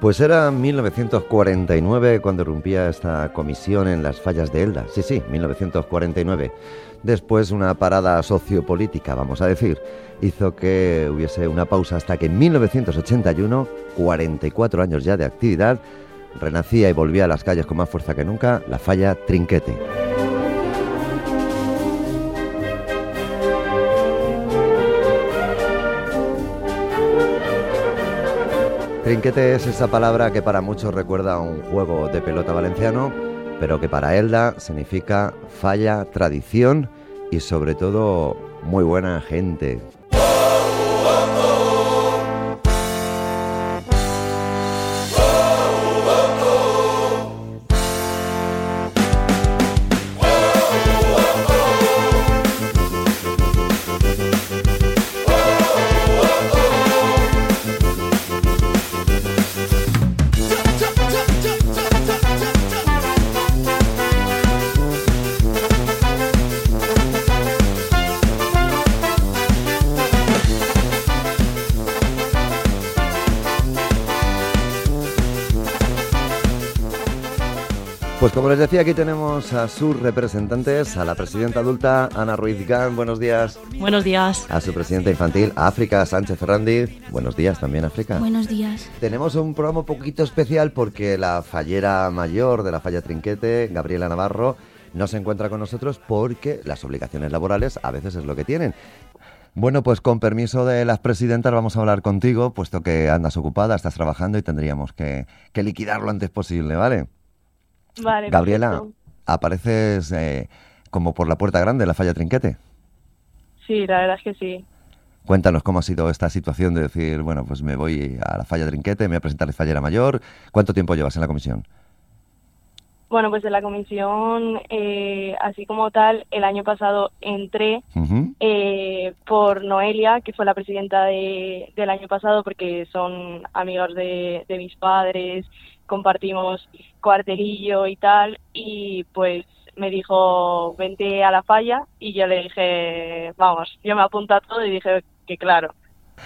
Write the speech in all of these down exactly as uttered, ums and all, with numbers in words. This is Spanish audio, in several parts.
Pues era mil novecientos cuarenta y nueve cuando irrumpía esta comisión en las fallas de Elda. Sí, sí, mil novecientos cuarenta y nueve. Después una parada sociopolítica, vamos a decir, hizo que hubiese una pausa hasta que en mil novecientos ochenta y uno, cuarenta y cuatro años ya de actividad, renacía y volvía a las calles con más fuerza que nunca la falla Trinquete. Trinquete es esa palabra que para muchos recuerda a un juego de pelota valenciano, pero que para Elda significa falla, tradición y sobre todo muy buena gente. Pues como les decía, aquí tenemos a sus representantes, a la presidenta adulta, Ana Ruiz Gán, buenos días. Buenos días. A su presidenta infantil, África Sánchez Ferrandiz, buenos días también, África. Buenos días. Tenemos un programa un poquito especial porque la fallera mayor de la falla Trinquete, Gabriela Navarro, no se encuentra con nosotros porque las obligaciones laborales a veces es lo que tienen. Bueno, pues con permiso de las presidentas vamos a hablar contigo, puesto que andas ocupada, estás trabajando y tendríamos que, que liquidar lo antes posible, ¿vale? Vale, Gabriela, perfecto. ¿apareces eh, como por la puerta grande de la falla Trinquete? Sí, la verdad es que sí. Cuéntanos cómo ha sido esta situación de decir, bueno, pues me voy a la falla Trinquete, me voy a presentar de fallera mayor. ¿Cuánto tiempo llevas en la comisión? Bueno, pues en la comisión, eh, así como tal, el año pasado entré Uh-huh. eh, por Noelia, que fue la presidenta de, del año pasado, porque son amigos de, de mis padres, compartimos cuartelillo y tal, y pues me dijo, vente a la falla, y yo le dije, vamos, yo me apunto a todo y dije que claro.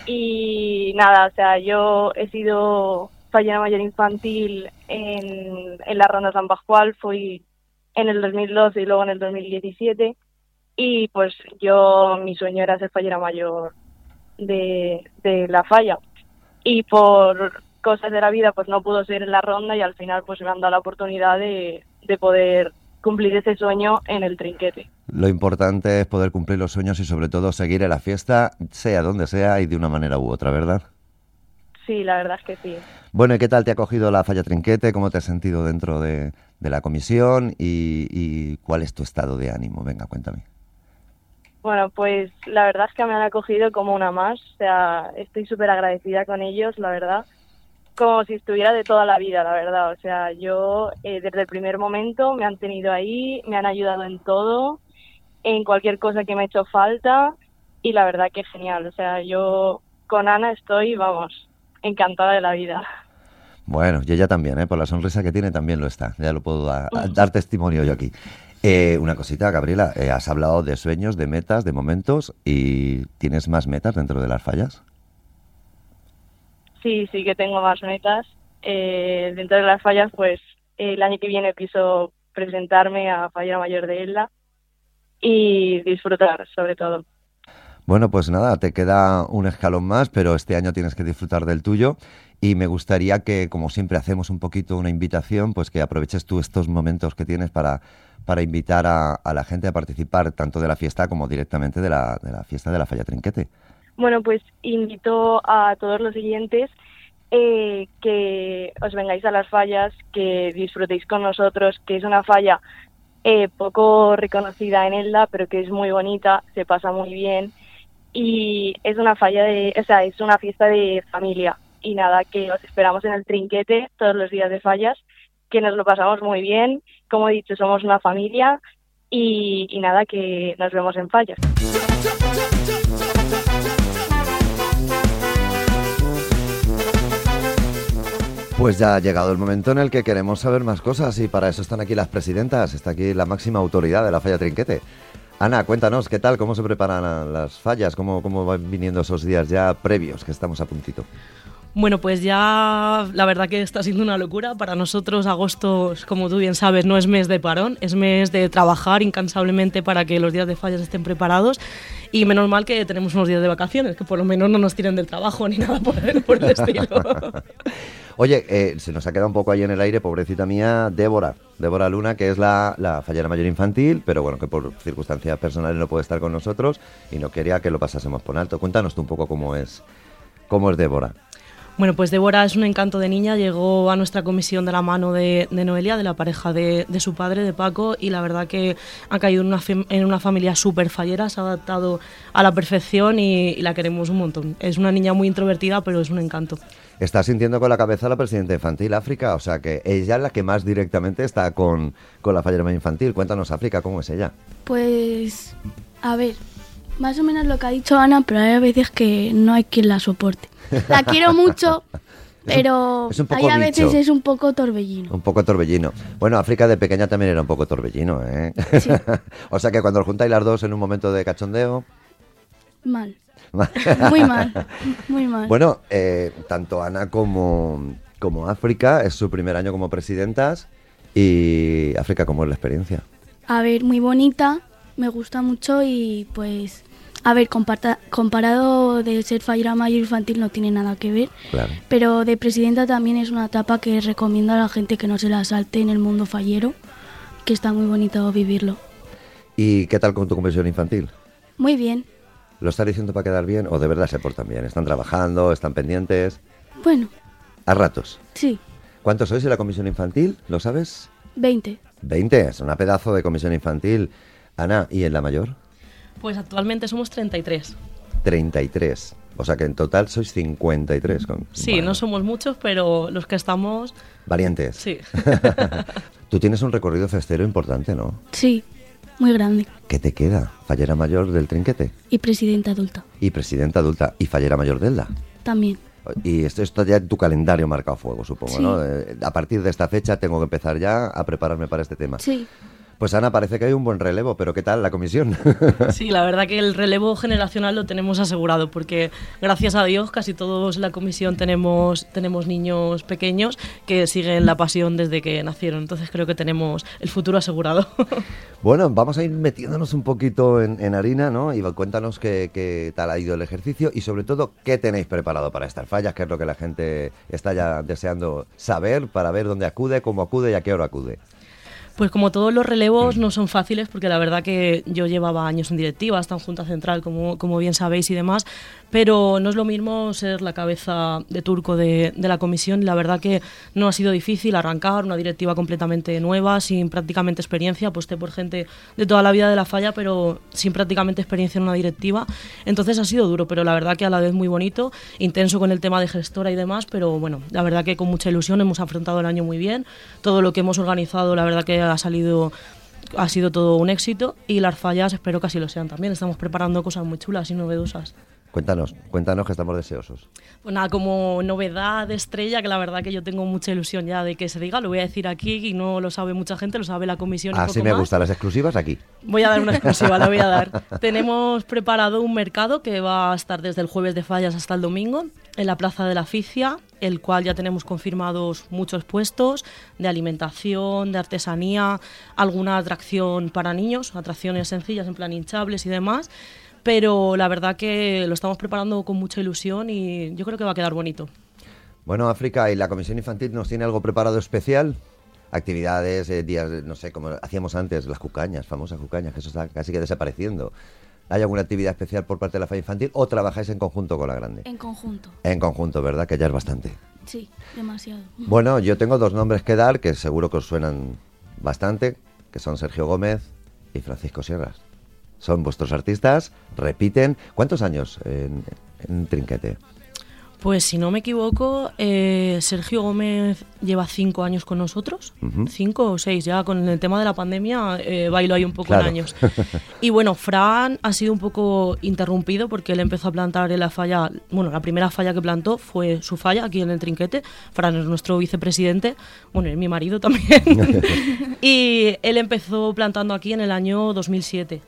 Y nada, o sea, yo he sido fallera mayor infantil en, en la Ronda San Pascual, fui en el dos mil doce y luego en el dos mil diecisiete, y pues yo, mi sueño era ser fallera mayor de, de la falla, y por cosas de la vida pues no pudo ser en la ronda, y al final pues me han dado la oportunidad de, de poder cumplir ese sueño en el Trinquete. Lo importante es poder cumplir los sueños y sobre todo seguir en la fiesta, sea donde sea y de una manera u otra, ¿verdad? Sí, la verdad es que sí. Bueno, ¿y qué tal te ha cogido la falla Trinquete? ¿Cómo te has sentido dentro de, de la comisión? Y, ¿Y cuál es tu estado de ánimo? Venga, cuéntame. Bueno, pues la verdad es que me han acogido como una más, o sea, estoy súper agradecida con ellos, la verdad, como si estuviera de toda la vida, la verdad, o sea, yo eh, desde el primer momento me han tenido ahí, me han ayudado en todo, en cualquier cosa que me ha hecho falta, y la verdad que genial, o sea, yo con Ana estoy, vamos, encantada de la vida. Bueno, y ella también, ¿eh? Por la sonrisa que tiene también lo está, ya lo puedo da- dar testimonio yo aquí. Eh, una cosita, Gabriela, eh, has hablado de sueños, de metas, de momentos, ¿y tienes más metas dentro de las fallas? Sí, sí que tengo más metas. Eh, dentro de las fallas, pues el año que viene pienso presentarme a Fallera Mayor de Elda y disfrutar, sobre todo. Bueno, pues nada, te queda un escalón más, pero este año tienes que disfrutar del tuyo y me gustaría que, como siempre hacemos un poquito una invitación, pues que aproveches tú estos momentos que tienes para, para invitar a, a la gente a participar tanto de la fiesta como directamente de la, de la fiesta de la falla Trinquete. Bueno, pues invito a todos los siguientes eh, que os vengáis a las fallas, que disfrutéis con nosotros, que es una falla eh, poco reconocida en Elda, pero que es muy bonita, se pasa muy bien. Y es una falla de, o sea, es una fiesta de familia. Y nada, que os esperamos en el Trinquete todos los días de fallas, que nos lo pasamos muy bien. Como he dicho, somos una familia y, y nada, que nos vemos en fallas. Pues ya ha llegado el momento en el que queremos saber más cosas y para eso están aquí las presidentas, está aquí la máxima autoridad de la falla Trinquete. Ana, cuéntanos, ¿qué tal? ¿Cómo se preparan las fallas? ¿Cómo, cómo van viniendo esos días ya previos que estamos a puntito? Bueno, pues ya la verdad que está siendo una locura. Para nosotros agosto, como tú bien sabes, no es mes de parón, es mes de trabajar incansablemente para que los días de fallas estén preparados, y menos mal que tenemos unos días de vacaciones, que por lo menos no nos tiren del trabajo ni nada por el, por el estilo. Oye, eh, se nos ha quedado un poco ahí en el aire, pobrecita mía, Débora, Débora Luna, que es la, la fallera mayor infantil, pero bueno, que por circunstancias personales no puede estar con nosotros y no quería que lo pasásemos por alto. Cuéntanos tú un poco cómo es, cómo es Débora. Bueno, pues Débora es un encanto de niña, llegó a nuestra comisión de la mano de, de Noelia, de la pareja de, de su padre, de Paco, y la verdad que ha caído en una, en una familia súper fallera, se ha adaptado a la perfección y, y la queremos un montón. Es una niña muy introvertida, pero es un encanto. Está sintiendo con la cabeza a la presidenta infantil, África, o sea que ella es la que más directamente está con, con la fallera infantil. Cuéntanos, África, ¿cómo es ella? Pues, a ver, más o menos lo que ha dicho Ana, pero hay veces que no hay quien la soporte. La quiero mucho, pero es un, es un hay a bicho. veces es un poco torbellino. Un poco torbellino. Bueno, África de pequeña también era un poco torbellino, ¿eh? Sí. O sea que cuando os juntáis las dos en un momento de cachondeo... Mal. Muy mal, muy mal. Bueno, eh, tanto Ana como, como África es su primer año como presidentas. Y África, ¿cómo es la experiencia? A ver, muy bonita, me gusta mucho y pues... A ver, comparta, comparado de ser fallera mayor infantil no tiene nada que ver, Claro. Pero de presidenta también es una etapa que recomiendo a la gente que no se la salte en el mundo fallero, que está muy bonito vivirlo. ¿Y qué tal con tu comisión infantil? Muy bien. ¿Lo estás diciendo para quedar bien o de verdad se portan bien? ¿Están trabajando? ¿Están pendientes? Bueno, A ratos. sí, ¿Cuántos sois en la comisión infantil? ¿Lo sabes? veinte. veinte, es una pedazo de comisión infantil. Ana, ¿y en la mayor? Pues actualmente somos treinta y tres. treinta y tres. O sea que en total sois cincuenta y tres. Con, Sí, bueno, no somos muchos, pero los que estamos, valientes. sí. Tú tienes un recorrido festero importante, ¿no? Sí, muy grande. ¿Qué te queda? Fallera mayor del Trinquete Y presidenta adulta y presidenta adulta y fallera mayor del Elda. también. Y esto está ya en tu calendario marcado a fuego, supongo, Sí. ¿no? Eh, a partir de esta fecha tengo que empezar ya a prepararme para este tema. Sí, Pues Ana, parece que hay un buen relevo, pero ¿qué tal la comisión? Sí, la verdad que el relevo generacional lo tenemos asegurado, porque gracias a Dios casi todos en la comisión tenemos, tenemos niños pequeños que siguen la pasión desde que nacieron, entonces creo que tenemos el futuro asegurado. Bueno, vamos a ir metiéndonos un poquito en, en harina, ¿no? Y cuéntanos qué, qué tal ha ido el ejercicio y sobre todo qué tenéis preparado para estas fallas, que es lo que la gente está ya deseando saber para ver dónde acude, cómo acude y a qué hora acude. Pues como todos los relevos no son fáciles, porque la verdad que yo llevaba años en directiva, hasta en Junta Central, como, como bien sabéis y demás, pero no es lo mismo ser la cabeza de turco de, de la comisión. La verdad que no ha sido difícil arrancar una directiva completamente nueva, sin prácticamente experiencia, aposté por gente de toda la vida de la falla, pero sin prácticamente experiencia en una directiva. Entonces ha sido duro, pero la verdad que a la vez muy bonito, intenso con el tema de gestora y demás, pero bueno, la verdad que con mucha ilusión hemos afrontado el año muy bien. Todo lo que hemos organizado, la verdad que ha salido, ha sido todo un éxito, y las fallas espero que así lo sean también. Estamos preparando cosas muy chulas y novedosas. Cuéntanos, cuéntanos que estamos deseosos. Pues nada, como novedad de estrella, que la verdad que yo tengo mucha ilusión ya de que se diga, lo voy a decir aquí y no lo sabe mucha gente, lo sabe la comisión y Así poco me más. gustan las exclusivas aquí. Voy a dar una exclusiva, la voy a dar. Tenemos preparado un mercado que va a estar desde el jueves de fallas hasta el domingo en la Plaza de la Ficia, el cual ya tenemos confirmados muchos puestos de alimentación, de artesanía, alguna atracción para niños, atracciones sencillas en plan hinchables y demás. Pero la verdad que lo estamos preparando con mucha ilusión y yo creo que va a quedar bonito. Bueno, África, ¿y la comisión infantil nos tiene algo preparado especial? Actividades, eh, días, no sé, como hacíamos antes, las cucañas, famosas cucañas, que eso está casi que desapareciendo. ¿Hay alguna actividad especial por parte de la falla infantil o trabajáis en conjunto con la grande? en conjunto. En conjunto, ¿verdad? Que ya es bastante. Sí, demasiado. Bueno, yo tengo dos nombres que dar que seguro que os suenan bastante, que son Sergio Gómez y Francisco Sierras. Son vuestros artistas, repiten. ¿Cuántos años en, en Trinquete? Pues si no me equivoco, eh, Sergio Gómez lleva cinco años con nosotros, Ujú. cinco o seis, ya con el tema de la pandemia eh, bailo ahí un poco Claro. en años. Y bueno, Fran ha sido un poco interrumpido porque él empezó a plantar en la falla, bueno, la primera falla que plantó fue su falla aquí en el Trinquete. Fran es nuestro vicepresidente, bueno, es mi marido también. Y él empezó plantando aquí en el año dos mil siete.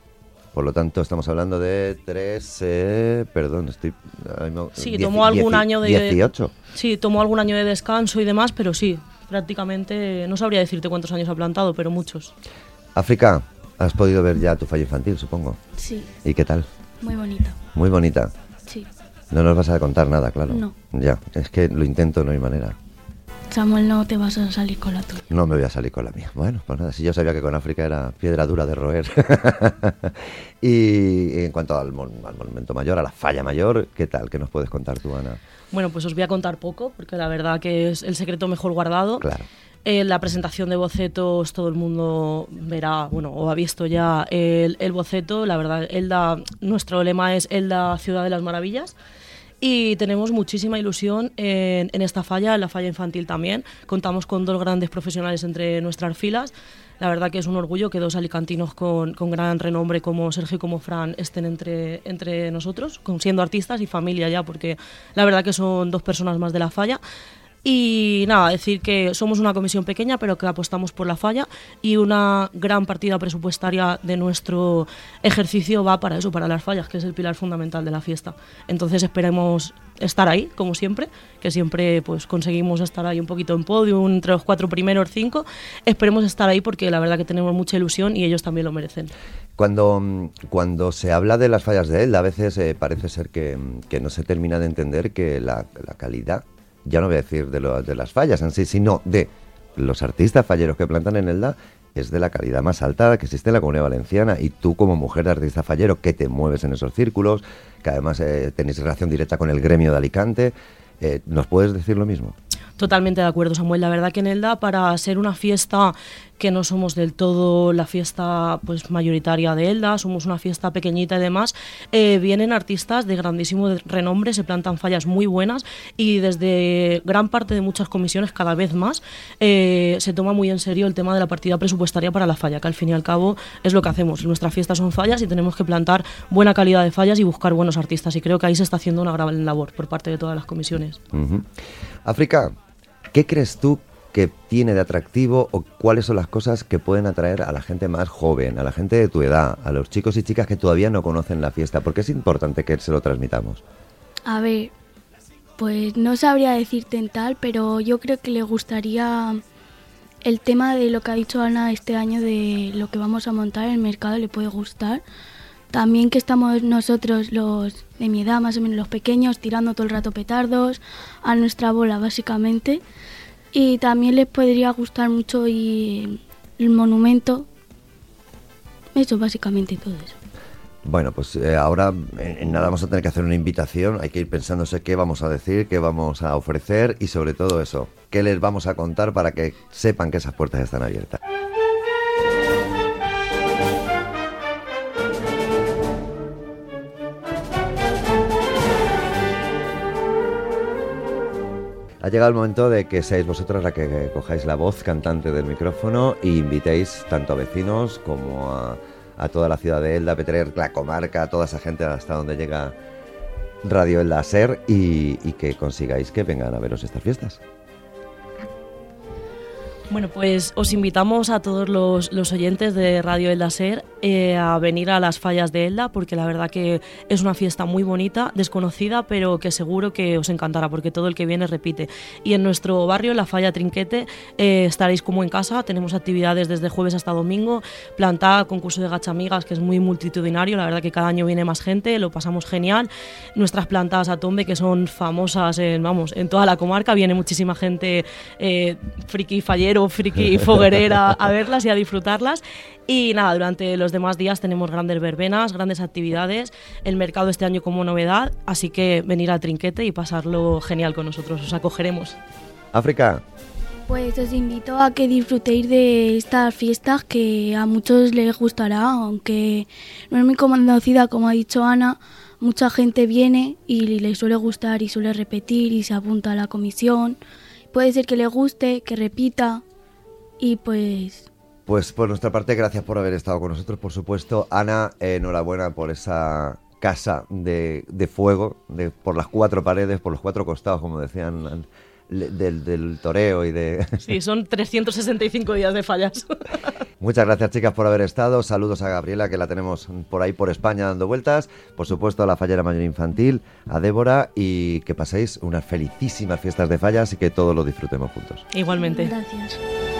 Por lo tanto, estamos hablando de tres, eh, perdón, estoy... No, sí, diez, tomó algún diez, año de... dieciocho. Sí, tomó algún año de descanso y demás, pero sí, prácticamente, no sabría decirte cuántos años ha plantado, pero muchos. África, has podido ver ya tu falla infantil, supongo. Sí. ¿Y qué tal? Muy bonita. Muy bonita. Sí. No nos vas a contar nada, claro. No. Ya, es que lo intento, no hay manera. Samuel, no te vas a salir con la tuya. No me voy a salir con la mía. Bueno, pues nada, si yo sabía que con África era piedra dura de roer. Y en cuanto al, mon al monumento mayor, a la falla mayor, ¿qué tal? ¿Qué nos puedes contar tú, Ana? Bueno, pues os voy a contar poco, porque la verdad que es el secreto mejor guardado. Claro. En la presentación de bocetos todo el mundo verá, bueno, o ha visto ya el, el boceto. La verdad, Elda, nuestro lema es Elda, Ciudad de las Maravillas. Y tenemos muchísima ilusión en, en esta falla, en la falla infantil también. Contamos con dos grandes profesionales entre nuestras filas. La verdad que es un orgullo que dos alicantinos con, con gran renombre como Sergio y como Fran estén entre, entre nosotros, con, siendo artistas y familia ya, porque la verdad que son dos personas más de la falla. Y nada, decir que somos una comisión pequeña, pero que apostamos por la falla, y una gran partida presupuestaria de nuestro ejercicio va para eso, para las fallas, que es el pilar fundamental de la fiesta. Entonces esperemos estar ahí, como siempre, que siempre pues conseguimos estar ahí un poquito en podio, entre los cuatro primeros, cinco. Esperemos estar ahí porque la verdad que tenemos mucha ilusión y ellos también lo merecen. Cuando, cuando se habla de las fallas de Elda, a veces eh, parece ser que, que no se termina de entender que la, la calidad, ya no voy a decir de, lo, de las fallas en sí, sino de los artistas falleros que plantan en Elda, es de la calidad más alta que existe en la Comunidad Valenciana. Y tú, como mujer de artista fallero, que te mueves en esos círculos, que además eh, tenéis relación directa con el gremio de Alicante, eh, ¿nos puedes decir lo mismo? Totalmente de acuerdo, Samuel. La verdad que en Elda, para ser una fiesta que no somos del todo la fiesta pues mayoritaria de Elda, somos una fiesta pequeñita y demás, eh, vienen artistas de grandísimo renombre, se plantan fallas muy buenas, y desde gran parte de muchas comisiones, cada vez más, eh, se toma muy en serio el tema de la partida presupuestaria para la falla, que al fin y al cabo es lo que hacemos. Nuestra fiesta son fallas y tenemos que plantar buena calidad de fallas y buscar buenos artistas, y creo que ahí se está haciendo una gran labor por parte de todas las comisiones. Uh-huh. África, ¿qué crees tú que tiene de atractivo, o cuáles son las cosas que pueden atraer a la gente más joven, a la gente de tu edad, a los chicos y chicas que todavía no conocen la fiesta? Porque es importante que se lo transmitamos. A ver, pues no sabría decirte en tal, pero yo creo que le gustaría el tema de lo que ha dicho Ana este año, de lo que vamos a montar en el mercado, le puede gustar. También que estamos nosotros, los de mi edad, más o menos los pequeños, tirando todo el rato petardos a nuestra bola, básicamente. Y también les podría gustar mucho y el monumento. Eso, básicamente todo eso. Bueno, pues eh, ahora en, en nada vamos a tener que hacer una invitación. Hay que ir pensándose qué vamos a decir, qué vamos a ofrecer y sobre todo eso, qué les vamos a contar para que sepan que esas puertas están abiertas. Ha llegado el momento de que seáis vosotros la que cojáis la voz cantante del micrófono e invitéis tanto a vecinos como a, a toda la ciudad de Elda, Petrer, la comarca, a toda esa gente hasta donde llega Radio Elda Ser, y, y que consigáis que vengan a veros estas fiestas. Bueno, pues os invitamos a todos los, los oyentes de Radio Elda Ser eh, a venir a las fallas de Elda, porque la verdad que es una fiesta muy bonita, desconocida, pero que seguro que os encantará, porque todo el que viene repite. Y en nuestro barrio, en la falla Trinquete, eh, estaréis como en casa. Tenemos actividades desde jueves hasta domingo, plantada, concurso de gachamigas, que es muy multitudinario, la verdad que cada año viene más gente, lo pasamos genial. Nuestras plantadas a tombe, que son famosas en, vamos, en toda la comarca, viene muchísima gente eh, friki fallero, friki foguerera a verlas y a disfrutarlas. Y nada, durante los demás días tenemos grandes verbenas, grandes actividades, el mercado este año como novedad, así que venir al Trinquete y pasarlo genial con nosotros, os acogeremos. África. Pues os invito a que disfrutéis de estas fiestas, que a muchos les gustará, aunque no es muy conocida, como ha dicho Ana. Mucha gente viene y le suele gustar y suele repetir y se apunta a la comisión. Puede ser que le guste, que repita. Y pues... Pues por nuestra parte, gracias por haber estado con nosotros, por supuesto. Ana, eh, enhorabuena por esa casa de, de fuego, de, por las cuatro paredes, por los cuatro costados, como decían del, del toreo y de... Sí, son trescientos sesenta y cinco días de fallas. Muchas gracias, chicas, por haber estado. Saludos a Gabriela, que la tenemos por ahí por España dando vueltas. Por supuesto, a la Fallera Mayor Infantil, a Débora, y que paséis unas felicísimas fiestas de fallas y que todos lo disfrutemos juntos. Igualmente. Gracias.